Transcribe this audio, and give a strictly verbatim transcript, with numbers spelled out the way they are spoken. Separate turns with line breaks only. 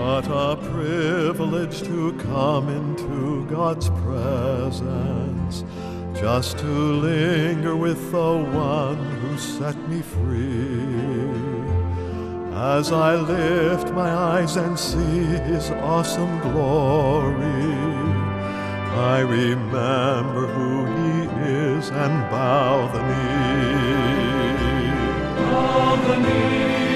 What a privilege to come into God's presence, just to linger with the one who set me free. As I lift my eyes and see his awesome glory, I remember who he is and bow the knee.
Bow the knee.